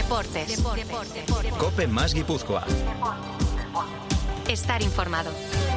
Deportes. COPE más Guipúzcoa. Estar informado.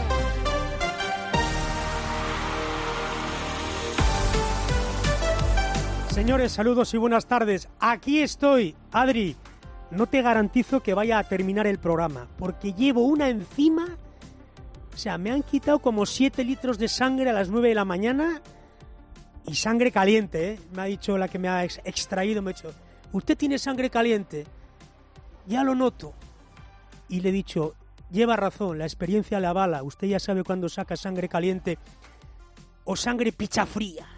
Señores, saludos y buenas tardes. Aquí estoy, Adri. No te garantizo que vaya a terminar el programa, porque llevo una encima. O sea, me han quitado como 7 litros de sangre a las 9 de la mañana. Y sangre caliente, ¿eh? Me ha dicho la que me ha extraído, me ha dicho, ¿usted tiene sangre caliente? Ya lo noto. Y le he dicho, lleva razón, la experiencia la avala. Usted ya sabe cuándo saca sangre caliente o sangre pichafría.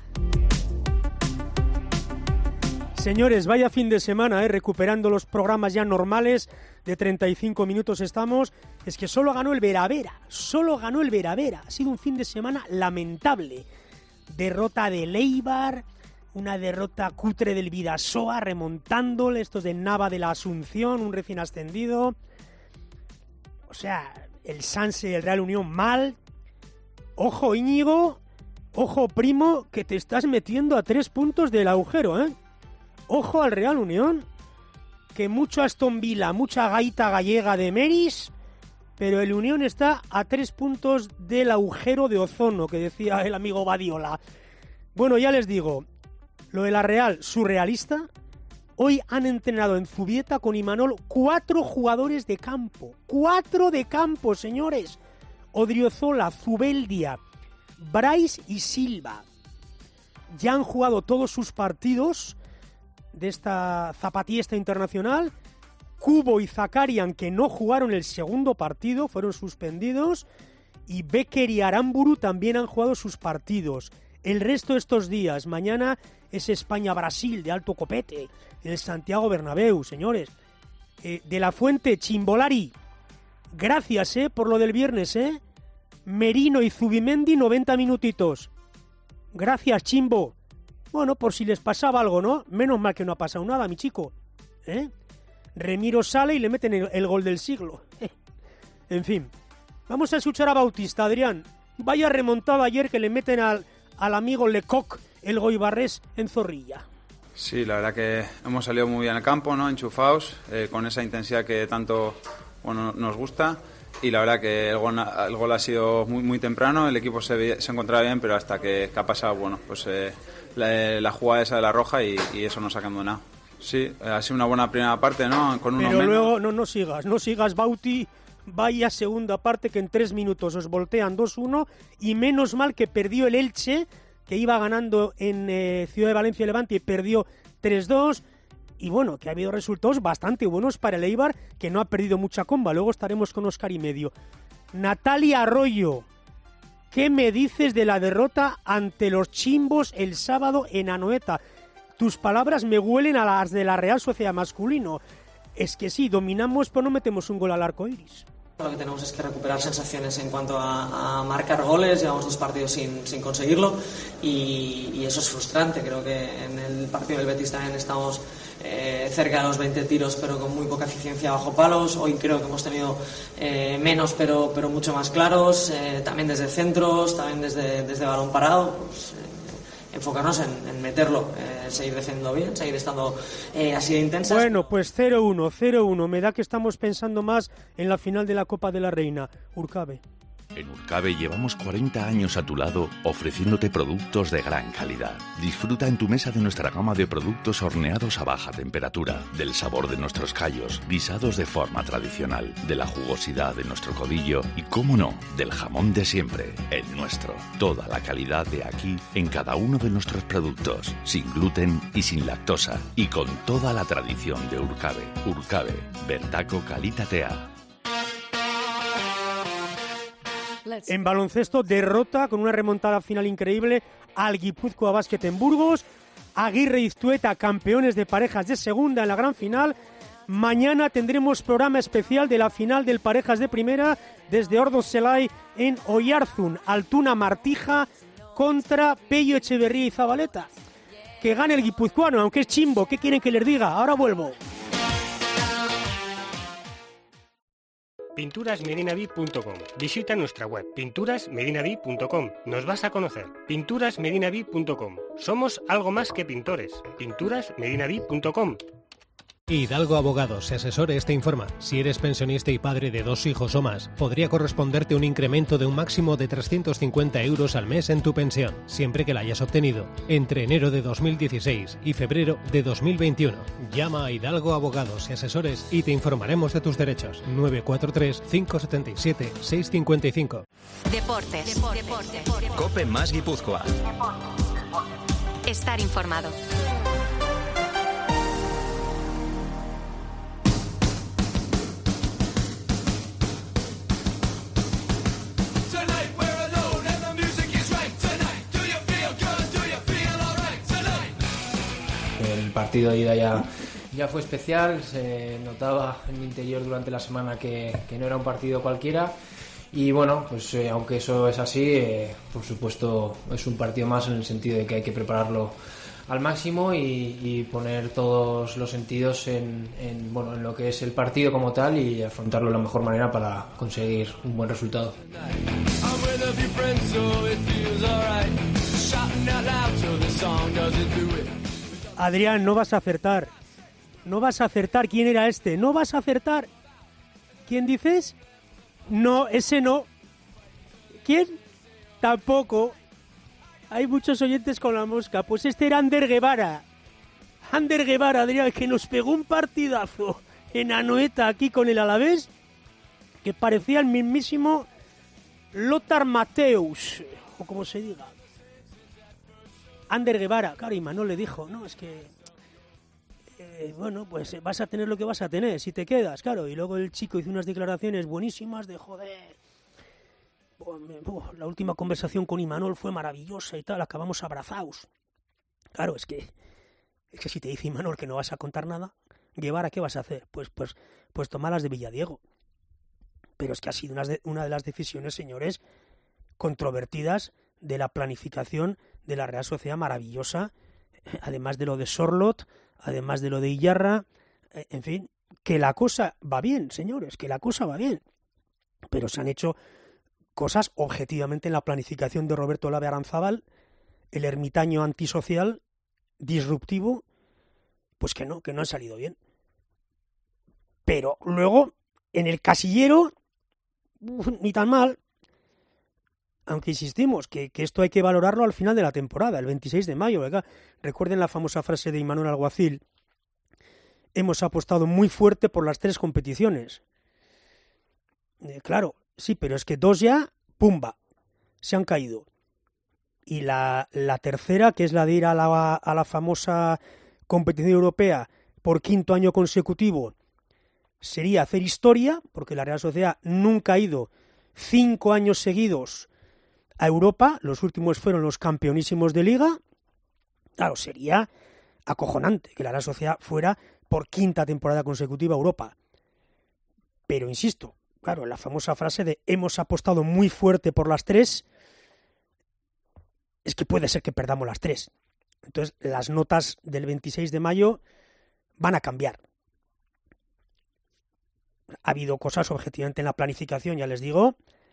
Señores, vaya fin de semana, recuperando los programas ya normales, de 35 minutos estamos. Es que solo ganó el Veravera, Ha sido un fin de semana lamentable. Derrota del Eibar, una derrota cutre del Bidasoa, remontándole, estos de Nava de la Asunción, un recién ascendido. O sea, el Sanse y el Real Unión mal. Ojo, Íñigo, ojo, primo, que te estás metiendo a 3 puntos del agujero, ¿eh? Ojo al Real Unión, que mucho Aston Villa, mucha gaita gallega de Meris, pero el Unión está a 3 puntos del agujero de ozono, que decía el amigo Badiola. Bueno, ya les digo, lo de la Real, surrealista. Hoy han entrenado en Zubieta con Imanol 4 jugadores de campo. 4 de campo, señores. Odriozola, Zubeldia, Brais y Silva. Ya han jugado todos sus partidos de esta zapatista internacional. Kubo y Zakarian, que no jugaron el segundo partido, fueron suspendidos, y Becker y Aramburu también han jugado sus partidos. El resto de estos días, mañana es España-Brasil de alto copete, en el Santiago Bernabéu, señores. De la Fuente, Chimbolari, gracias por lo del viernes, Merino y Zubimendi, 90 minutitos. Gracias, Chimbo. Bueno, por si les pasaba algo, ¿no? Menos mal que no ha pasado nada, mi chico. Remiro sale y le meten el gol del siglo. En fin, vamos a escuchar a Bautista, Adrián. Vaya remontada ayer que le meten al amigo Lecoq, el Goibarrés, en Zorrilla. Sí, la verdad que hemos salido muy bien al campo, ¿no? Enchufados, con esa intensidad que tanto nos gusta. Y la verdad que el gol ha sido muy, muy temprano, el equipo se encontraba bien, pero hasta que ha pasado, la jugada esa de la roja y eso nos ha condenado. Sí, ha sido una buena primera parte, ¿no? Con uno pero menos. Luego no sigas, Bauti. Vaya segunda parte que en 3 minutos os voltean 2-1 y menos mal que perdió el Elche, que iba ganando en Ciudad de Valencia y Levante y perdió 3-2. Y bueno, que ha habido resultados bastante buenos para el Eibar, que no ha perdido mucha comba. Luego estaremos con Óscar y medio. Natalia Arroyo, ¿qué me dices de la derrota ante los Chimbos el sábado en Anoeta? Tus palabras me huelen a las de la Real Sociedad masculino. Es que sí, dominamos, pero no metemos un gol al arco iris. Lo que tenemos es que recuperar sensaciones en cuanto a marcar goles. Llevamos 2 partidos sin conseguirlo y eso es frustrante. Creo que en el partido del Betis también estamos cerca de los 20 tiros, pero con muy poca eficiencia bajo palos. Hoy creo que hemos tenido menos, pero mucho más claros. También desde centros, también desde balón parado. Pues, enfocarnos en meterlo, seguir defendiendo bien, seguir estando así de intensas. Bueno, pues 0-1. Me da que estamos pensando más en la final de la Copa de la Reina. Urcabe. En Urcabe llevamos 40 años a tu lado ofreciéndote productos de gran calidad. Disfruta en tu mesa de nuestra gama de productos horneados a baja temperatura, del sabor de nuestros callos, guisados de forma tradicional, de la jugosidad de nuestro codillo y, cómo no, del jamón de siempre, el nuestro. Toda la calidad de aquí en cada uno de nuestros productos, sin gluten y sin lactosa, y con toda la tradición de Urcabe. Urcabe, Bertaco Kalitatea. En baloncesto, derrota con una remontada final increíble al Guipúzcoa Basket en Burgos. Aguirre y Iztueta, campeones de parejas de segunda en la gran final. Mañana tendremos programa especial de la final del parejas de primera desde Ordozelai en Oyarzun. Altuna Martija contra Pello Echeverría y Zabaleta. Que gane el guipuzcoano, aunque es chimbo. ¿Qué quieren que les diga? Ahora vuelvo. Pinturasmedinavi.com. Visita nuestra web pinturasmedinavi.com. Nos vas a conocer. Pinturasmedinavi.com. Somos algo más que pintores. Pinturasmedinavi.com. Hidalgo Abogados y Asesores te informa. Si eres pensionista y padre de 2 hijos o más, podría corresponderte un incremento de un máximo de 350 euros al mes en tu pensión, siempre que la hayas obtenido entre enero de 2016 y febrero de 2021. Llama a Hidalgo Abogados y Asesores y te informaremos de tus derechos. 943-577-655. Deportes. Cope más Guipúzcoa. Estar informado. El partido de ida ya fue especial, se notaba en mi interior durante la semana que no era un partido cualquiera y bueno, pues aunque eso es así, por supuesto es un partido más en el sentido de que hay que prepararlo al máximo y poner todos los sentidos en lo que es el partido como tal y afrontarlo de la mejor manera para conseguir un buen resultado. Adrián, no vas a acertar. No vas a acertar. ¿Quién era este? No vas a acertar. ¿Quién dices? No, ese no. ¿Quién? Tampoco. Hay muchos oyentes con la mosca. Pues este era Ander Guevara. Ander Guevara, Adrián, que nos pegó un partidazo en Anoeta aquí con el Alavés, que parecía el mismísimo Lothar Matthäus, o como se diga. Ander Guevara, claro, y Manol le dijo, no, es que, pues vas a tener lo que vas a tener, si te quedas, claro. Y luego el chico hizo unas declaraciones buenísimas de, joder, la última conversación con Imanol fue maravillosa y tal, acabamos abrazados. Claro, es que si te dice Imanol que no vas a contar nada, Guevara, ¿qué vas a hacer? Pues tomar las de Villadiego. Pero es que ha sido una de las decisiones, señores, controvertidas de la planificación de la Real Sociedad maravillosa, además de lo de Sorlot, además de lo de Iyarra, en fin, que la cosa va bien, señores, que la cosa va bien. Pero se han hecho cosas objetivamente en la planificación de Roberto Lave Aranzábal, el ermitaño antisocial, disruptivo, pues que no han salido bien. Pero luego, en el casillero, ni tan mal. Aunque insistimos que esto hay que valorarlo al final de la temporada, el 26 de mayo. ¿Verdad? Recuerden la famosa frase de Imanol Alguacil: hemos apostado muy fuerte por las 3 competiciones. Claro, sí, pero es que 2 ya, pumba, se han caído. Y la tercera, que es la de ir a la famosa competición europea por 5º año consecutivo, sería hacer historia, porque la Real Sociedad nunca ha ido 5 años seguidos a Europa, los últimos fueron los campeonísimos de Liga. Claro, sería acojonante que la Real Sociedad fuera por 5ª temporada consecutiva a Europa. Pero insisto, claro, la famosa frase de hemos apostado muy fuerte por las 3, es que puede ser que perdamos las 3. Entonces, las notas del 26 de mayo van a cambiar. Ha habido cosas objetivamente en la planificación, ya les digo,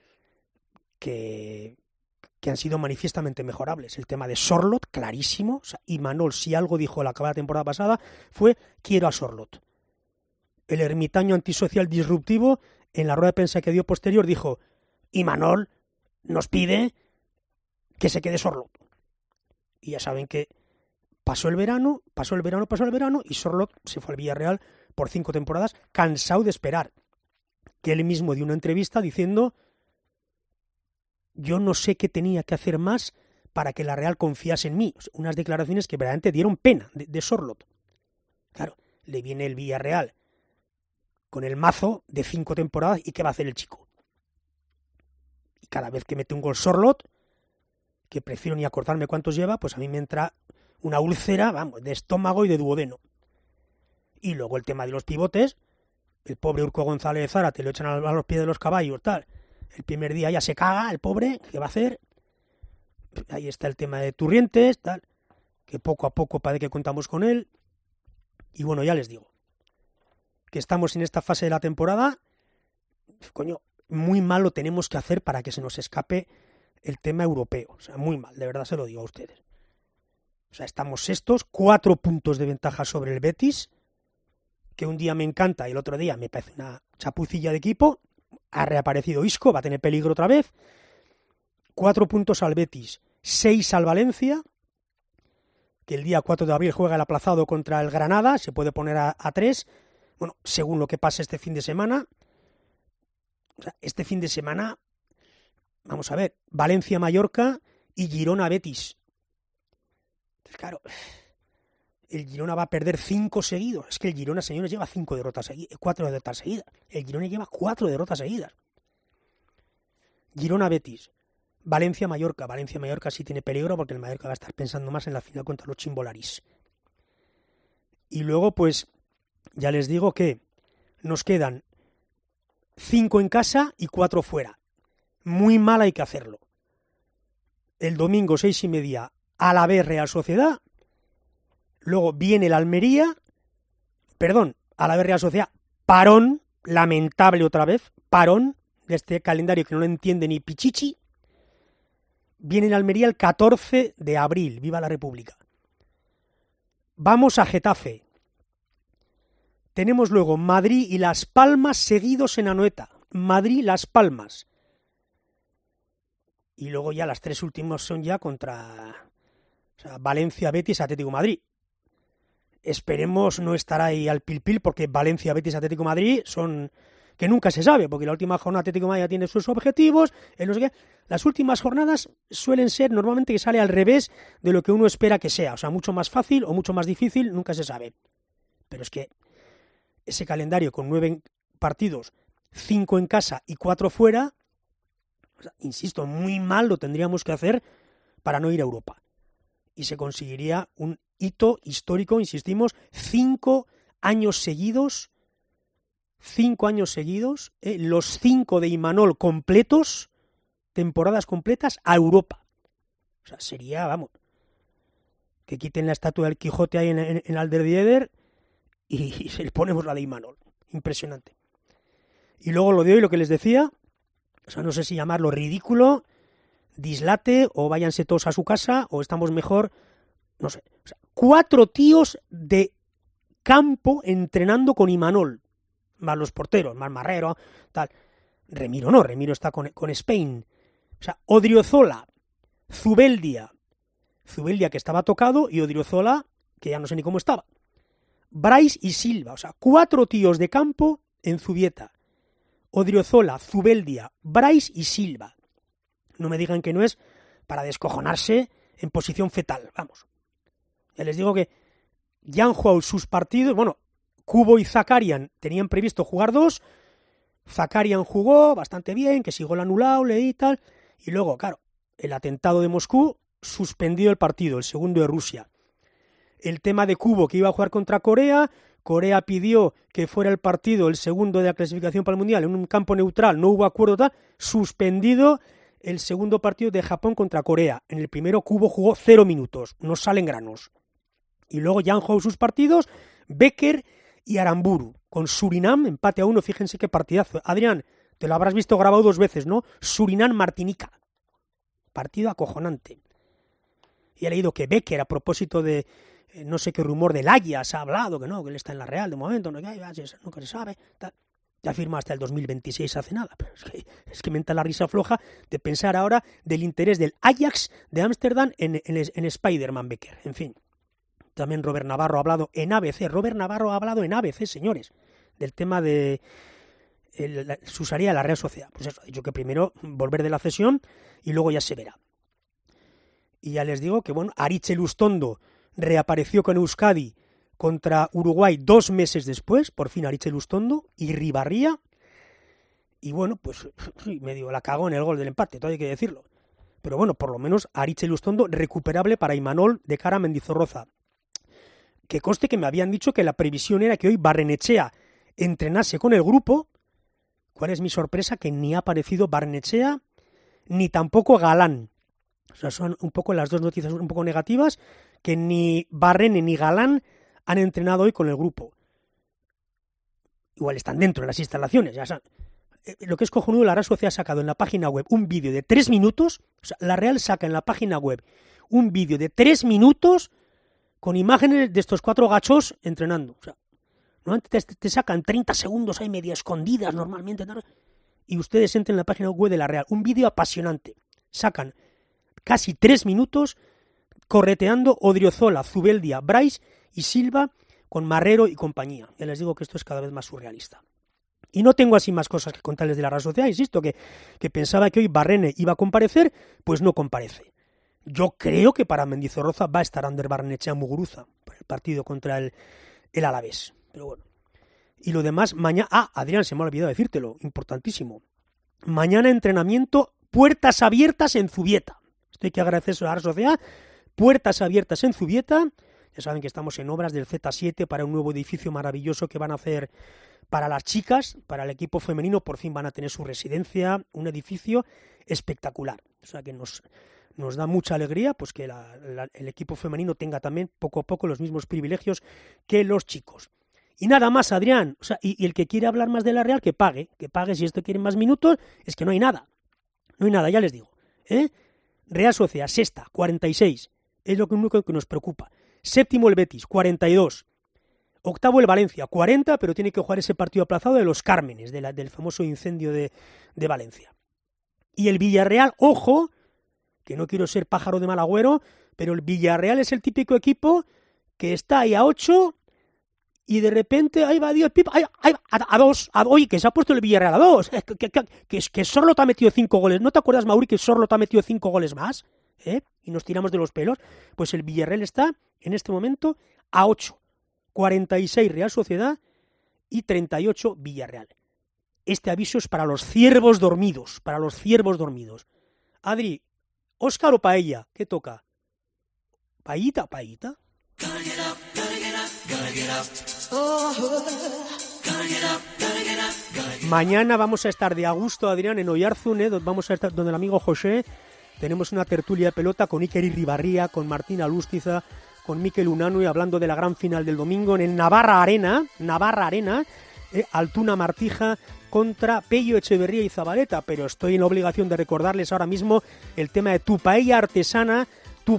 que han sido manifiestamente mejorables. El tema de Sorlot, clarísimo. O sea, Imanol, si algo dijo al acabar la temporada pasada, fue quiero a Sorlot. El ermitaño antisocial disruptivo, en la rueda de prensa que dio posterior, dijo: Imanol nos pide que se quede Sorlot. Y ya saben que pasó el verano, y Sorlot se fue al Villarreal por 5 temporadas, cansado de esperar. Que él mismo dio una entrevista diciendo: yo no sé qué tenía que hacer más para que la Real confiase en mí. O sea, unas declaraciones que verdaderamente dieron pena de Sorlot. Claro, le viene el Villarreal con el mazo de 5 temporadas, ¿y qué va a hacer el chico? Y cada vez que mete un gol Sorlot, que prefiero ni acordarme cuántos lleva, pues a mí me entra una úlcera, vamos, de estómago y de duodeno. Y luego el tema de los pivotes, el pobre Urco González Zárate lo echan a los pies de los caballos, tal. El primer día ya se caga el pobre, ¿qué va a hacer? Ahí está el tema de Turrientes, tal, que poco a poco parece que contamos con él. Y bueno, ya les digo, que estamos en esta fase de la temporada, coño, muy mal lo tenemos que hacer para que se nos escape el tema europeo. O sea, muy mal, de verdad se lo digo a ustedes. O sea, estamos sextos, 4 puntos de ventaja sobre el Betis, que un día me encanta y el otro día me parece una chapucilla de equipo. Ha reaparecido Isco, va a tener peligro otra vez. 4 puntos al Betis, 6 al Valencia, que el día 4 de abril juega el aplazado contra el Granada, se puede poner a 3. Bueno, según lo que pase este fin de semana. O sea, este fin de semana, vamos a ver, Valencia-Mallorca y Girona-Betis. Entonces, claro, el Girona va a perder 5 seguidos. Es que el Girona, señores, lleva 4 derrotas seguidas. El Girona lleva 4 derrotas seguidas. Girona-Betis. Valencia-Mallorca. Valencia-Mallorca sí tiene peligro porque el Mallorca va a estar pensando más en la final contra los Chimbolaris. Y luego, pues, ya les digo que nos quedan 5 en casa y 4 fuera. Muy mal hay que hacerlo. El domingo, 6:30, Alavés Real Sociedad. Luego viene el Almería. Alavés Real Sociedad. Parón, lamentable otra vez. Parón de este calendario que no lo entiende ni Pichichi. Viene el Almería el 14 de abril. ¡Viva la República! Vamos a Getafe. Tenemos luego Madrid y Las Palmas seguidos en Anoeta. Madrid-Las Palmas. Y luego ya las 3 últimas son ya contra Valencia, Betis, Atlético Madrid. Esperemos no estar ahí al pil porque Valencia, Betis, Atlético Madrid son que nunca se sabe, porque la última jornada Atlético Madrid ya tiene sus objetivos, no sé qué. Las últimas jornadas suelen ser normalmente que sale al revés de lo que uno espera que sea, o sea, mucho más fácil o mucho más difícil, nunca se sabe. Pero es que ese calendario con 9 partidos, 5 en casa y 4 fuera, o sea, insisto, muy mal lo tendríamos que hacer para no ir a Europa. Y se conseguiría un hito histórico, insistimos, 5 años seguidos, los 5 de Imanol completos, temporadas completas a Europa. O sea, sería, vamos, que quiten la estatua del Quijote ahí en Alderdieder y le ponemos la de Imanol. Impresionante. Y luego lo de hoy, lo que les decía, o sea, no sé si llamarlo ridículo, dislate, o váyanse todos a su casa, o estamos mejor, no sé. O sea, 4 tíos de campo entrenando con Imanol, más los porteros, más Marrero, tal. Remiro está con Spain. O sea, Odriozola, Zubeldia que estaba tocado, y Odriozola, que ya no sé ni cómo estaba. Brais y Silva, o sea, 4 tíos de campo en Zubieta. Odriozola, Zubeldia, Brais y Silva. No me digan que no es para descojonarse en posición fetal, vamos. Ya les digo que ya han jugado sus partidos, bueno, Kubo y Zakarian tenían previsto jugar 2, Zakarian jugó bastante bien, que si gol anulado, leí y tal, y luego, claro, el atentado de Moscú, suspendido el partido, el segundo de Rusia. El tema de Kubo, que iba a jugar contra Corea pidió que fuera el partido, el segundo de la clasificación para el Mundial, en un campo neutral, no hubo acuerdo tal, suspendido el segundo partido de Japón contra Corea. En el primero Kubo jugó 0 minutos, no salen granos. Y luego ya han jugado sus partidos Becker y Aramburu, con Surinam, empate a 1, fíjense qué partidazo. Adrián, te lo habrás visto grabado 2 veces, ¿no? Surinam-Martinica. Partido acojonante. Y he leído que Becker, a propósito de no sé qué rumor del Ajax, ha hablado, que no, que él está en la Real de momento, no, nunca se sabe, tal. Ya firma hasta el 2026 hace nada, pero es que me entra la risa floja de pensar ahora del interés del Ajax de Ámsterdam en Spider-Man Becker, en fin. También Robert Navarro ha hablado en ABC, señores, del tema de su salida de la Real Sociedad. Pues eso, ha dicho que primero volver de la cesión y luego ya se verá. Y ya les digo que, bueno, Aritz Elustondo reapareció con Euskadi contra Uruguay 2 meses después, por fin Aritz Elustondo, y Ribarría, y bueno, pues medio la cagó en el gol del empate, todo hay que decirlo. Pero bueno, por lo menos Aritz Elustondo recuperable para Imanol de cara a Mendizorroza. Que conste que me habían dicho que la previsión era que hoy Barrenechea entrenase con el grupo. ¿Cuál es mi sorpresa? Que ni ha aparecido Barrenechea, ni tampoco Galán. O sea, son un poco las 2 noticias un poco negativas, que ni Barrene ni Galán han entrenado hoy con el grupo. Igual están dentro de las instalaciones, ya saben. Lo que es cojonudo, la Real Sociedad ha sacado en la página web un vídeo de 3 minutos, o sea, la Real saca en la página web un vídeo de 3 minutos con imágenes de estos 4 gachos entrenando. O sea, Normalmente te sacan 30 segundos ahí medio escondidas normalmente, y ustedes entren en la página web de la Real. Un vídeo apasionante. Sacan casi 3 minutos correteando Odriozola, Zubeldia, Brais y Silva con Marrero y compañía. Ya les digo que esto es cada vez más surrealista. Y no tengo así más cosas que contarles de la Real Sociedad. Insisto que pensaba que hoy Barrene iba a comparecer, pues no comparece. Yo creo que para Mendizorroza va a estar Ander Barrenechea Muguruza para el partido contra el Alavés. Pero bueno. Y lo demás, mañana... Adrián, se me ha olvidado decírtelo, importantísimo. Mañana entrenamiento, puertas abiertas en Zubieta. Esto hay que agradecer a la Real Sociedad. Puertas abiertas en Zubieta. Ya saben que estamos en obras del Z7 para un nuevo edificio maravilloso que van a hacer para las chicas, para el equipo femenino. Por fin van a tener su residencia, un edificio espectacular. O sea que nos da mucha alegría pues que el equipo femenino tenga también poco a poco los mismos privilegios que los chicos. Y nada más, Adrián. O sea, y el que quiere hablar más de la Real, que pague. Si esto quiere más minutos, es que no hay nada. No hay nada, ya les digo. Real Sociedad, sexta, 46. Es lo único que nos preocupa. Séptimo el Betis, 42. Octavo el Valencia, 40, pero tiene que jugar ese partido aplazado de los Cármenes, del famoso incendio de Valencia. Y el Villarreal, ojo, que no quiero ser pájaro de mal agüero, pero el Villarreal es el típico equipo que está ahí a 8 y de repente ahí va Dios, a 2, oye, que se ha puesto el Villarreal a 2, que Sorloth ha metido 5 goles. ¿No te acuerdas, Mauri, que Sorloth ha metido 5 goles más? Y nos tiramos de los pelos. Pues el Villarreal está en este momento a 8, 46 Real Sociedad y 38 Villarreal. Este aviso es para los ciervos dormidos, Adri, Óscar o Paella, ¿qué toca? ¿Paellita? Mañana vamos a estar de a gusto, Adrián, en Oyarzun, vamos a estar donde el amigo José. Tenemos una tertulia de pelota con Iker Irribarría, con Martín Alústiza, con Mikel Unanue, hablando de la gran final del domingo en el Navarra Arena, Altuna Martija contra Pello Echeverría y Zabaleta, pero estoy en la obligación de recordarles ahora mismo el tema de tu paella artesana,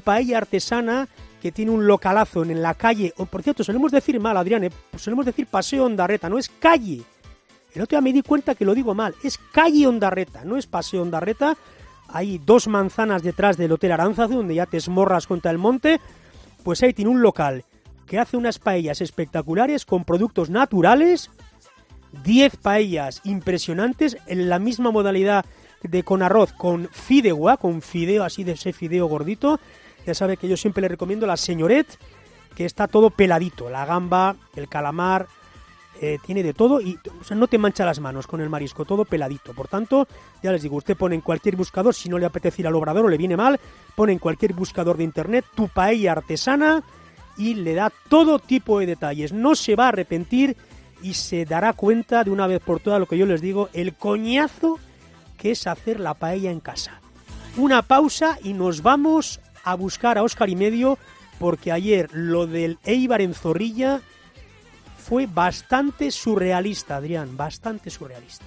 que tiene un localazo en la calle, por cierto, solemos decir mal, Adrián, solemos decir Paseo Ondarreta, no es calle. El otro día me di cuenta que lo digo mal, es calle Ondarreta, no es Paseo Ondarreta. Hay 2 manzanas detrás del Hotel Aránzazu, donde ya te esmorras contra el monte. Pues ahí tiene un local que hace unas paellas espectaculares con productos naturales, 10 paellas impresionantes en la misma modalidad de con arroz, con fideo, así de ese fideo gordito. Ya sabe que yo siempre le recomiendo la Señoret, que está todo peladito, la gamba, el calamar, tiene de todo y no te mancha las manos con el marisco, todo peladito. Por tanto, ya les digo, usted pone en cualquier buscador, si no le apetece ir al Obrador o le viene mal, pone en cualquier buscador de internet tu paella artesana y le da todo tipo de detalles. No se va a arrepentir y se dará cuenta de una vez por todas lo que yo les digo, el coñazo que es hacer la paella en casa. Una pausa y nos vamos a buscar a Óscar y Medio, porque ayer lo del Eibar en Zorrilla fue bastante surrealista, Adrián, bastante surrealista.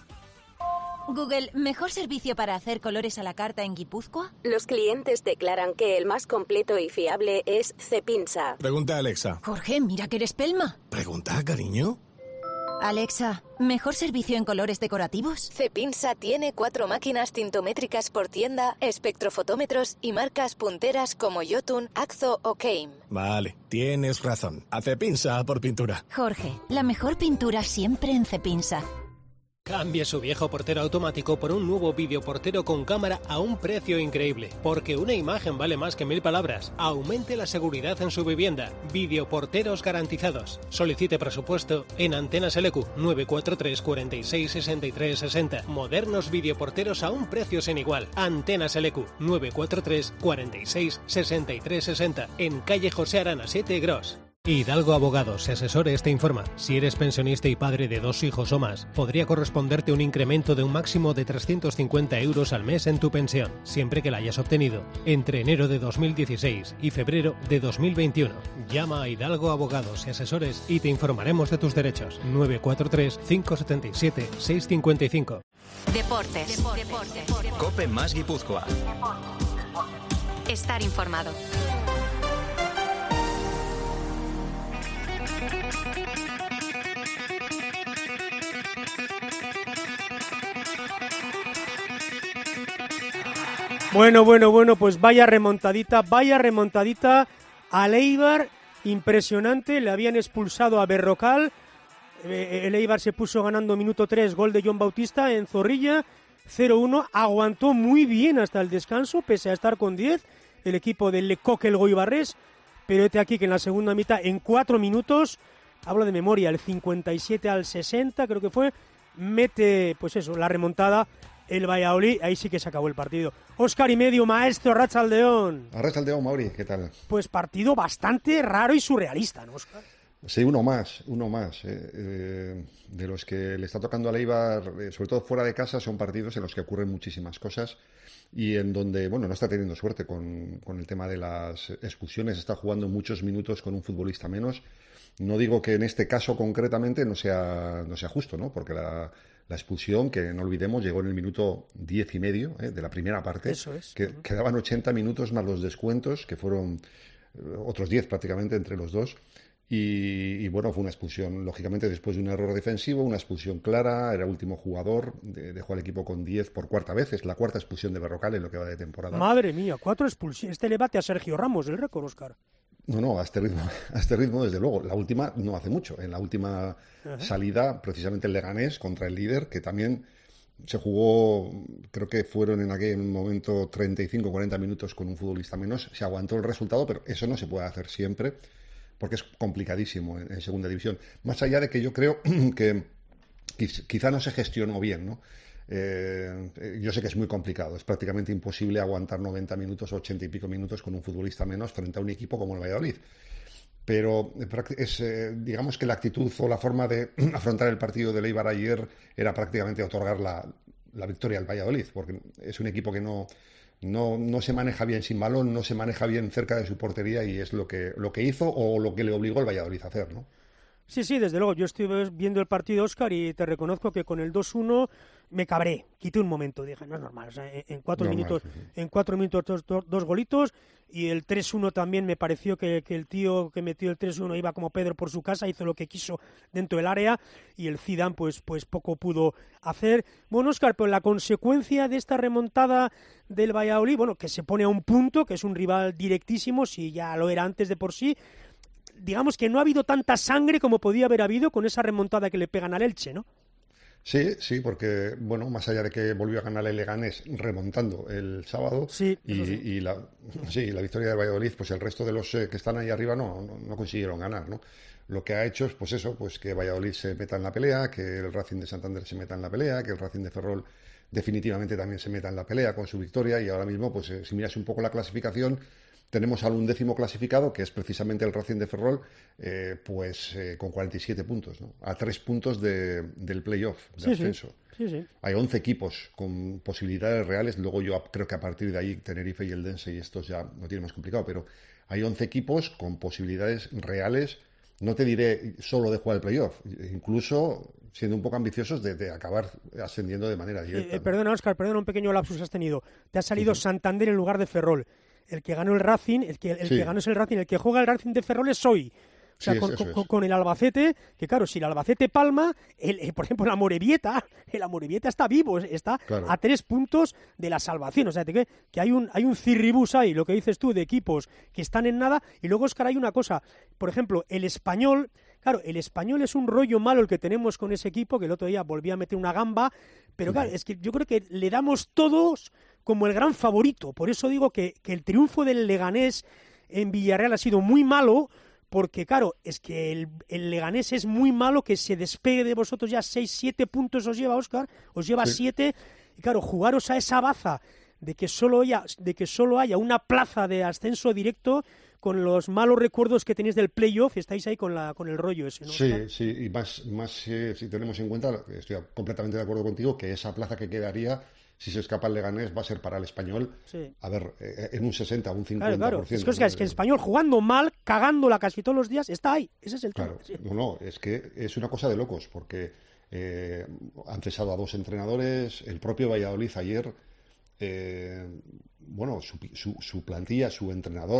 Google, ¿mejor servicio para hacer colores a la carta en Guipúzcoa? Los clientes declaran que el más completo y fiable es Cepinsa. Pregunta a Alexa. Jorge, mira que eres Pelma. Pregunta, cariño. Alexa, ¿mejor servicio en colores decorativos? Cepinsa tiene 4 máquinas tintométricas por tienda, espectrofotómetros y marcas punteras como Jotun, Akzo o Keim. Vale, tienes razón. A Cepinsa por pintura. Jorge, la mejor pintura siempre en Cepinsa. Cambie su viejo portero automático por un nuevo videoportero con cámara a un precio increíble. Porque una imagen vale más que 1000 palabras. Aumente la seguridad en su vivienda. Videoporteros garantizados. Solicite presupuesto en Antenas LQ 943 46 63 60. Modernos videoporteros a un precio sin igual. Antenas LQ 943 46 63 60. En calle José Arana 7 Gros. Hidalgo Abogados, asesores te informa. Si eres pensionista y padre de 2 hijos o más, podría corresponderte un incremento de un máximo de 350 euros al mes en tu pensión, siempre que la hayas obtenido entre enero de 2016 y febrero de 2021. Llama a Hidalgo Abogados y Asesores y te informaremos de tus derechos. 943 577 655. Deportes. Cope más Guipúzcoa. Estar informado. Bueno, pues vaya remontadita al Eibar, impresionante, le habían expulsado a Berrocal, el Eibar se puso ganando minuto 3, gol de John Bautista en Zorrilla, 0-1, aguantó muy bien hasta el descanso, pese a estar con 10, el equipo del Lecoq el Goibarrés, pero este aquí que en la segunda mitad, en 4 minutos, hablo de memoria, el 57 al 60 creo que fue, mete, pues eso, la remontada, el Valladolid, ahí sí que se acabó el partido. Óscar y medio, maestro, Arratsaldeón. Arratsaldeón, Mauri, ¿qué tal? Pues partido bastante raro y surrealista, ¿no, Óscar? Sí, uno más. De los que le está tocando al Eibar, sobre todo fuera de casa, son partidos en los que ocurren muchísimas cosas y en donde, bueno, no está teniendo suerte con el tema de las expulsiones, está jugando muchos minutos con un futbolista menos. No digo que en este caso concretamente no sea justo, ¿no? Porque la expulsión, que no olvidemos, llegó en el minuto 10 y medio de la primera parte. Eso es. Que quedaban 80 minutos más los descuentos, que fueron otros 10 prácticamente entre los dos. Y bueno, fue una expulsión, lógicamente, después de un error defensivo, una expulsión clara, era último jugador, dejó al equipo con 10 por cuarta vez, es la cuarta expulsión de Berrocal en lo que va de temporada. Madre mía, 4 expulsiones, este le bate a Sergio Ramos el récord, Óscar. No, a este ritmo desde luego. La última no hace mucho. En la última salida, precisamente el Leganés contra el líder, que también se jugó, creo que fueron en aquel momento 35-40 minutos con un futbolista menos. Se aguantó el resultado, pero eso no se puede hacer siempre, porque es complicadísimo en segunda división. Más allá de que yo creo que quizá no se gestionó bien, ¿no? Yo sé que es muy complicado, es prácticamente imposible aguantar 90 minutos, 80 y pico minutos con un futbolista menos frente a un equipo como el Valladolid. Pero digamos que la actitud o la forma de afrontar el partido de Eibar ayer era prácticamente otorgar la victoria al Valladolid, porque es un equipo que no se maneja bien sin balón, no se maneja bien cerca de su portería y es lo que hizo o lo que le obligó el Valladolid a hacer, ¿no? Sí, desde luego. Yo estuve viendo el partido, Óscar, y te reconozco que con el 2-1 me cabré. Quité un momento, dije, no es normal. O sea, en 4 minutos, en 4 minutos dos golitos, y el 3-1 también me pareció que el tío que metió el 3-1 iba como Pedro por su casa, hizo lo que quiso dentro del área, y el Zidane pues poco pudo hacer. Bueno, Óscar, pero la consecuencia de esta remontada del Valladolid, bueno, que se pone a un punto, que es un rival directísimo, si ya lo era antes de por sí. Digamos que no ha habido tanta sangre como podía haber habido con esa remontada que le pegan al Elche, ¿no? Sí, porque, bueno, más allá de que volvió a ganar el Leganés remontando el sábado y la victoria de Valladolid, pues el resto de los que están ahí arriba no consiguieron ganar, ¿no? Lo que ha hecho es, pues eso, pues que Valladolid se meta en la pelea, que el Racing de Santander se meta en la pelea, que el Racing de Ferrol definitivamente también se meta en la pelea con su victoria, y ahora mismo, pues si miras un poco la clasificación, tenemos al 11º clasificado, que es precisamente el Racing de Ferrol, con 47 puntos, ¿no? A 3 puntos del playoff, de ascenso. Sí. Hay 11 equipos con posibilidades reales. Luego yo creo que a partir de ahí Tenerife y Eldense y estos ya no tienen más complicado, pero hay 11 equipos con posibilidades reales. No te diré solo de jugar el playoff, incluso siendo un poco ambiciosos de acabar ascendiendo de manera directa. Perdona, Óscar, un pequeño lapsus has tenido. Te ha salido Santander en lugar de Ferrol. El que ganó el Racing, el que ganó es el Racing, el que juega el Racing de Ferrol es hoy. O sea, con el Albacete, que claro, si el Albacete palma, por ejemplo, el Amorebieta está vivo, está a 3 puntos de la salvación. O sea, que hay un cirribús ahí, lo que dices tú, de equipos que están en nada. Y luego, Óscar, hay una cosa. Por ejemplo, el Español, claro, el Español es un rollo malo el que tenemos con ese equipo, que el otro día volvió a meter una gamba. Pero claro, es que yo creo que le damos todos como el gran favorito. Por eso digo que el triunfo del Leganés en Villarreal ha sido muy malo, porque claro, es que el Leganés es muy malo, que se despegue de vosotros ya 6-7 puntos os lleva, Óscar, os lleva 7, y claro, jugaros a esa baza de que solo haya una plaza de ascenso directo, con los malos recuerdos que tenéis del playoff, estáis ahí con el rollo ese, ¿no? Sí, y más si tenemos en cuenta, estoy completamente de acuerdo contigo, que esa plaza que quedaría, si se escapa el Leganés, va a ser para el Español, a ver, en un 60 o un 50%. Claro. Es que el Español, jugando mal, cagándola casi todos los días, está ahí. Ese es el tema. Claro, no, es que es una cosa de locos, porque han cesado a 2 entrenadores, el propio Valladolid ayer, su plantilla, su entrenador,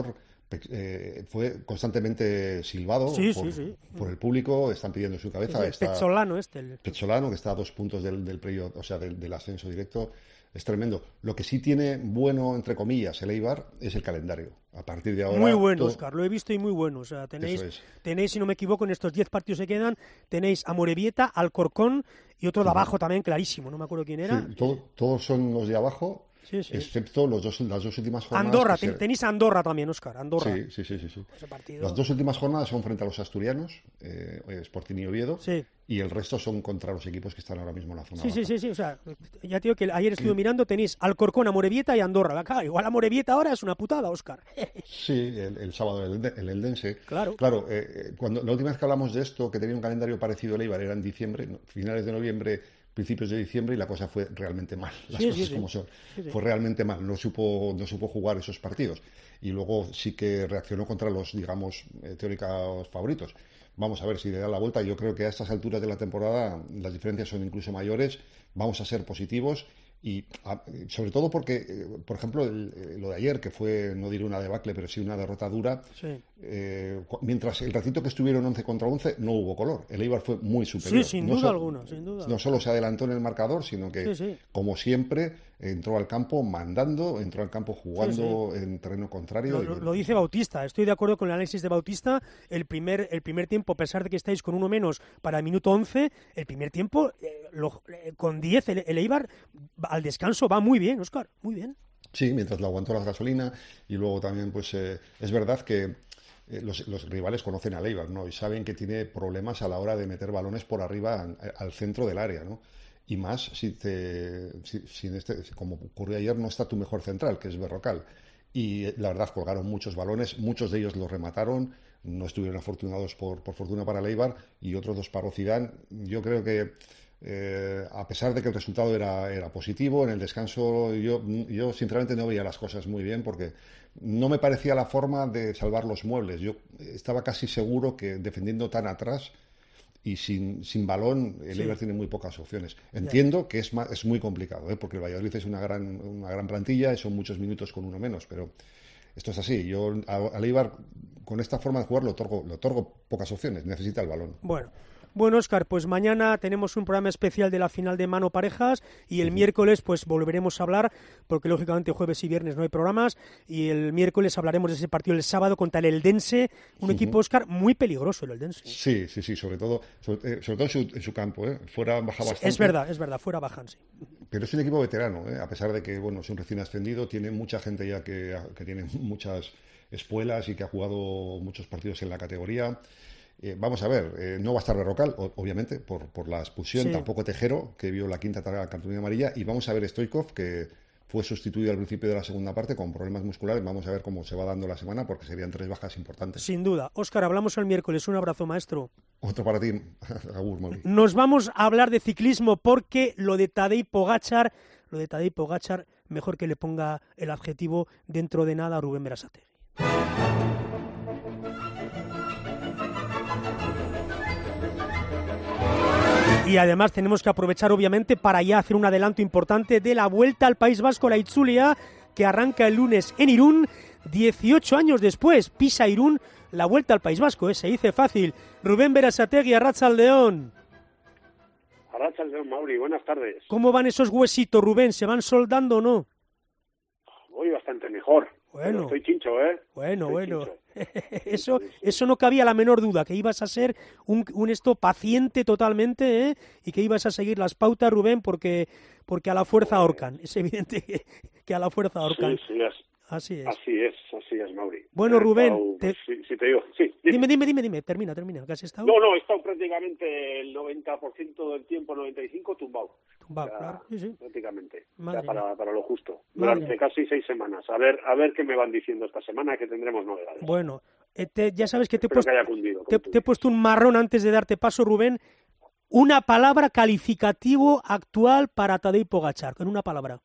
fue constantemente silbado por el público, están pidiendo su cabeza. Pezzolano Pezzolano, que está a 2 puntos del playoff, o sea, del ascenso directo. Es tremendo. Lo que sí tiene bueno, entre comillas, el Eibar es el calendario. A partir de ahora... Muy bueno, Óscar, lo he visto y muy bueno. O sea, tenéis, si no me equivoco, en estos 10 partidos que quedan, tenéis a Amorebieta, Alcorcón y otro de abajo también, clarísimo, no me acuerdo quién era. Sí, todos son los de abajo. Excepto las dos últimas jornadas. Andorra, tenéis a Andorra también, Óscar. Andorra. Sí. Ese partido... Las 2 últimas jornadas son frente a los asturianos, Sporting y Oviedo, y el resto son contra los equipos que están ahora mismo en la zona baja. Sí. O sea, ya te digo que ayer estuve mirando, tenéis Alcorcón, Amorebieta y Andorra. Acá, igual Amorebieta ahora es una putada, Óscar. Sí, el sábado el Eldense. Claro. Cuando la última vez que hablamos de esto, que tenía un calendario parecido al Eibar, era en diciembre, finales de noviembre, principios de diciembre, y la cosa fue realmente mal. Las cosas como son. Fue realmente mal. No supo jugar esos partidos. Y luego sí que reaccionó contra los, digamos, teóricos favoritos. Vamos a ver si le da la vuelta. Yo creo que a estas alturas de la temporada las diferencias son incluso mayores. Vamos a ser positivos. Y sobre todo porque, por ejemplo, lo de ayer, que fue, no diré una debacle, pero sí una derrota dura, mientras el ratito que estuvieron 11 contra 11 no hubo color. El Eibar fue muy superior. Sí, sin duda alguna. No solo se adelantó en el marcador, sino que, como siempre, entró al campo mandando, entró al campo jugando en terreno contrario. Lo dice Bautista, estoy de acuerdo con el análisis de Bautista. El primer tiempo, a pesar de que estáis con uno menos para el minuto 11, el primer tiempo, con 10, el Eibar al descanso va muy bien, Óscar, muy bien. Sí, mientras le aguantó la gasolina, y luego también, pues, es verdad que los rivales conocen al Eibar, ¿no? Y saben que tiene problemas a la hora de meter balones por arriba al centro del área, ¿no? Y más si como ocurrió ayer, no está tu mejor central, que es Berrocal. Y la verdad, colgaron muchos balones, muchos de ellos los remataron, no estuvieron afortunados por fortuna para el Eibar, y otros 2 para Zidane. Yo creo que a pesar de que el resultado era positivo, en el descanso yo sinceramente no veía las cosas muy bien, porque no me parecía la forma de salvar los muebles. Yo estaba casi seguro que defendiendo tan atrás y sin balón, el Eibar tiene muy pocas opciones. Entiendo que es muy complicado, porque el Valladolid es una gran plantilla y son muchos minutos con uno menos, pero esto es así. Yo al Eibar, con esta forma de jugar, le otorgo pocas opciones, necesita el balón. Bueno, Óscar, pues mañana tenemos un programa especial de la final de mano parejas, y el miércoles pues volveremos a hablar, porque lógicamente jueves y viernes no hay programas, y el miércoles hablaremos de ese partido el sábado contra el Eldense, un equipo, Óscar, muy peligroso el Eldense. Sí, sobre todo en su campo, fuera baja bastante. Es verdad, fuera bajan, sí. Pero es un equipo veterano, a pesar de que, es un recién ascendido, tiene mucha gente ya que tiene muchas espuelas y que ha jugado muchos partidos en la categoría. Vamos a ver, no va a estar Berrocal, obviamente, por la expulsión, tampoco Tejero, que vio la quinta cartulina amarilla, y vamos a ver Stoichkov, que fue sustituido al principio de la segunda parte con problemas musculares. Vamos a ver cómo se va dando la semana, porque serían 3 bajas importantes. Sin duda. Óscar, hablamos el miércoles. Un abrazo, maestro. Otro para ti. Agur, Mauri. Nos vamos a hablar de ciclismo, porque lo de Tadej Pogačar, mejor que le ponga el adjetivo dentro de nada a Rubén Berasategui. Y además tenemos que aprovechar, obviamente, para ya hacer un adelanto importante de la Vuelta al País Vasco, la Itzulia, que arranca el lunes en Irún. 18 años después pisa Irún la Vuelta al País Vasco, se dice fácil. Rubén Berasategui, Arratsaldeon. Arratsaldeon, Mauri, buenas tardes. ¿Cómo van esos huesitos, Rubén? ¿Se van soldando o no? Voy bastante mejor. Bueno. Estoy chincho, Bueno. Eso no cabía la menor duda, que ibas a ser un paciente totalmente, y que ibas a seguir las pautas, Rubén, porque a la fuerza ahorcan. Es evidente que a la fuerza ahorcan. Sí, así es, Mauri. Bueno, Rubén, sí, te digo, sí. Dime, termina, ¿qué has estado? No, he estado prácticamente el 90% del tiempo, 95%, tumbado. Claro, sí. Prácticamente, para lo justo. Durante casi 6 semanas. A ver qué me van diciendo esta semana, que tendremos novedades. Bueno, ya sabes que te he puesto un marrón antes de darte paso, Rubén. Una palabra calificativo actual para Tadej Pogačar, con una palabra.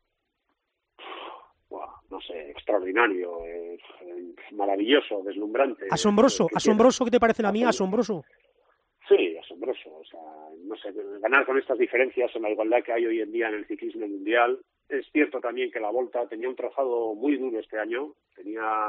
No sé, extraordinario, maravilloso, deslumbrante. Asombroso, ¿qué te parece la mía? Asombroso. Sí, asombroso. O sea, no sé, ganar con estas diferencias en la igualdad que hay hoy en día en el ciclismo mundial. Es cierto también que la Volta tenía un trazado muy duro este año, tenía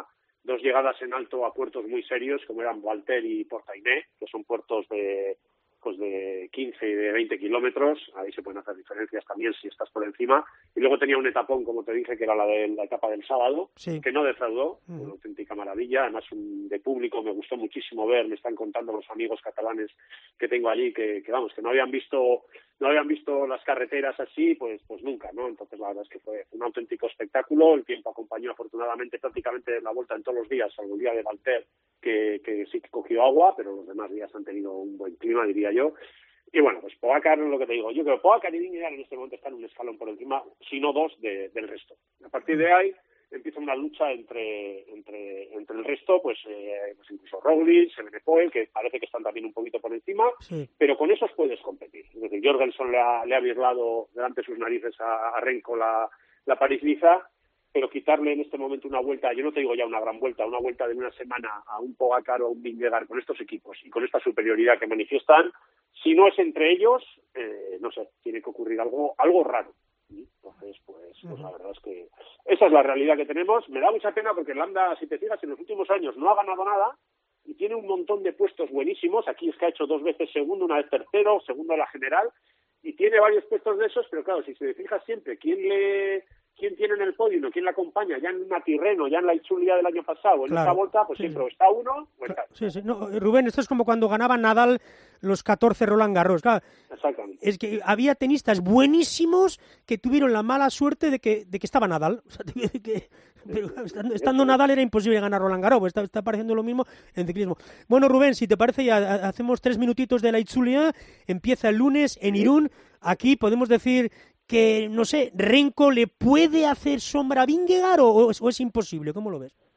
dos llegadas en alto a puertos muy serios, como eran Valter y Portainé, que son puertos de 15 y de 20 kilómetros. Ahí se pueden hacer diferencias también si estás por encima. Y luego tenía un etapón, como te dije, que era la etapa del sábado, que no defraudó, una auténtica maravilla. Además, de público me gustó muchísimo ver, me están contando los amigos catalanes que tengo allí, que no habían visto las carreteras así, pues nunca, ¿no? Entonces la verdad es que fue un auténtico espectáculo. El tiempo acompañó afortunadamente prácticamente la vuelta en todos los días, salvo el día de Valter, que sí que cogió agua, pero los demás días han tenido un buen clima, diría yo. Y bueno, pues Pogačar, lo que te digo, yo creo que Pogačar y Vingegaard en este momento están un escalón por encima, si no dos, del resto. A partir de ahí empieza una lucha entre el resto, pues incluso Roglic, Evenepoel, que parece que están también un poquito por encima, pero con esos puedes competir. Es decir, Jorgensen le ha birlado delante de sus narices a Renko la París-Niza, pero quitarle en este momento una vuelta, yo no te digo ya una gran vuelta, una vuelta de una semana a un Pogačar o a un Vingegaard con estos equipos y con esta superioridad que manifiestan, si no es entre ellos, no sé, tiene que ocurrir algo raro. Entonces, pues la verdad es que esa es la realidad que tenemos. Me da mucha pena porque Landa, si te fijas, en los últimos años no ha ganado nada y tiene un montón de puestos buenísimos. Aquí es que ha hecho 2 veces segundo, una vez tercero, segundo a la general, y tiene varios puestos de esos, pero claro, si se fijas siempre quién tiene en el podio, ¿no? Quién le acompaña, ya en una Tirreno, ya en la Itzulia del año pasado, en esta vuelta, pues siempre está uno o está. Sí. No, Rubén, esto es como cuando ganaba Nadal los 14 Roland Garros. Claro, exactamente. Es que había tenistas buenísimos que tuvieron la mala suerte de que estaba Nadal. O sea, pero estando Nadal era imposible ganar Roland Garros. Pues está pareciendo lo mismo en ciclismo. Bueno, Rubén, si te parece, ya hacemos 3 minutitos de la Itzulia. Empieza el lunes en Irún. Aquí podemos decir que, no sé, ¿Renko le puede hacer sombra a Vingegaard o es imposible? ¿Cómo lo ves?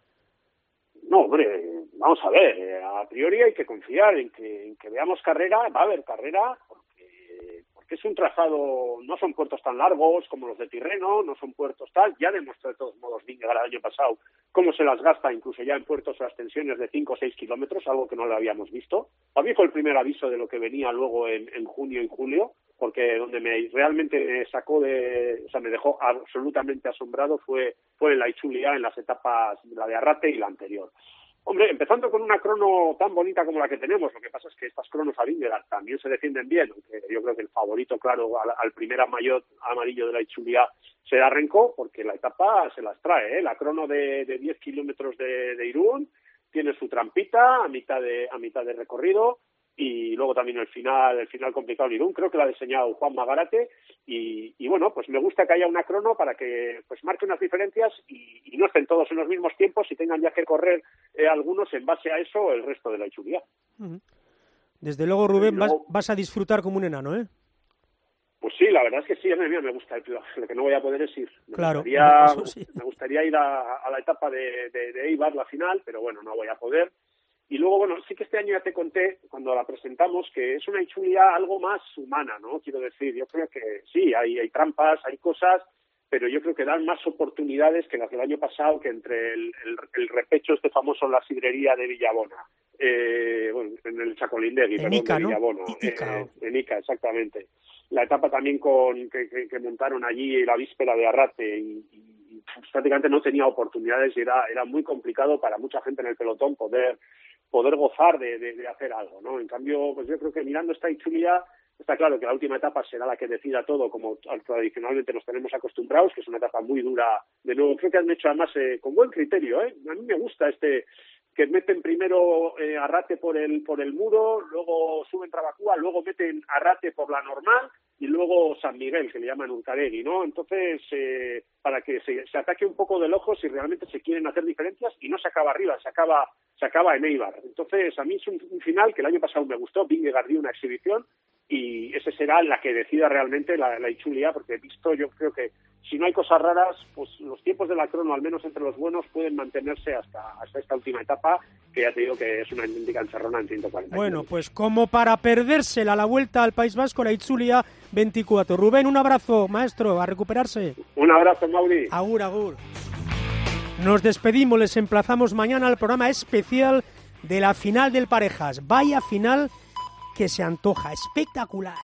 No, hombre, vamos a ver, a priori hay que confiar en que veamos carrera, va a haber carrera, porque es un trazado, no son puertos tan largos como los de Tirreno, no son puertos tal, ya demostró de todos modos Vingegaard el año pasado cómo se las gasta incluso ya en puertos o las tensiones de 5 o 6 kilómetros, algo que no lo habíamos visto. A mí fue el primer aviso de lo que venía luego en junio y julio, porque donde realmente me sacó me dejó absolutamente asombrado fue en la Itzulia, en las etapas, la de Arrate y la anterior. Hombre, empezando con una crono tan bonita como la que tenemos, lo que pasa es que estas cronos a Vingegaard también se defienden bien, aunque yo creo que el favorito claro al primer maillot amarillo de la Itzulia será Renko, porque la etapa se las trae, la crono de 10 kilómetros de Irún tiene su trampita a mitad de recorrido. Y luego también el final complicado en Irún, creo que lo ha diseñado Juan Magarate y bueno, pues me gusta que haya una crono para que pues marque unas diferencias y no estén todos en los mismos tiempos y tengan ya que correr algunos en base a eso el resto de la Itzulia. Desde luego, Rubén, vas a disfrutar como un enano, ¿eh? Pues sí, la verdad es que sí, a mí me gusta. Lo que no voy a poder es ir. Me gustaría ir a la etapa de Eibar, la final, pero bueno, no voy a poder. Y luego, bueno, sí que este año ya te conté, cuando la presentamos, que es una Itzulia algo más humana, ¿no? Quiero decir, yo creo que sí, hay trampas, hay cosas, pero yo creo que dan más oportunidades que las del año pasado, que entre el repecho este famoso en la sidrería de Villabona, en el Chacolindegui, de Villabona, en Ica, exactamente. La etapa también que montaron allí la víspera de Arrate y prácticamente no tenía oportunidades y era muy complicado para mucha gente en el pelotón poder gozar de hacer algo, ¿no? En cambio, pues yo creo que mirando esta Itzulia, está claro que la última etapa será la que decida todo, como tradicionalmente nos tenemos acostumbrados, que es una etapa muy dura. De nuevo, creo que han hecho además con buen criterio, ¿eh? A mí me gusta que meten primero Arrate por el muro, luego suben Trabacúa, luego meten Arrate por la normal y luego San Miguel, que le llaman Urcaregui, ¿no? Entonces, para que se ataque un poco del ojo si realmente se quieren hacer diferencias y no se acaba arriba, se acaba en Eibar. Entonces, a mí es un final que el año pasado me gustó, Vingegaard dio una exhibición y ese será la que decida realmente la Itzulia, porque he visto, yo creo que si no hay cosas raras, pues los tiempos de la crono, al menos entre los buenos, pueden mantenerse hasta esta última etapa, que ya te digo que es una auténtica encerrona en 140. Bueno, pues como para perdérsela la vuelta al País Vasco, la Itzulia 24. Rubén, un abrazo, maestro, a recuperarse. Un abrazo, Mauri. Agur, agur. Nos despedimos, les emplazamos mañana al programa especial de la final del Parejas. Vaya final que se antoja, espectacular.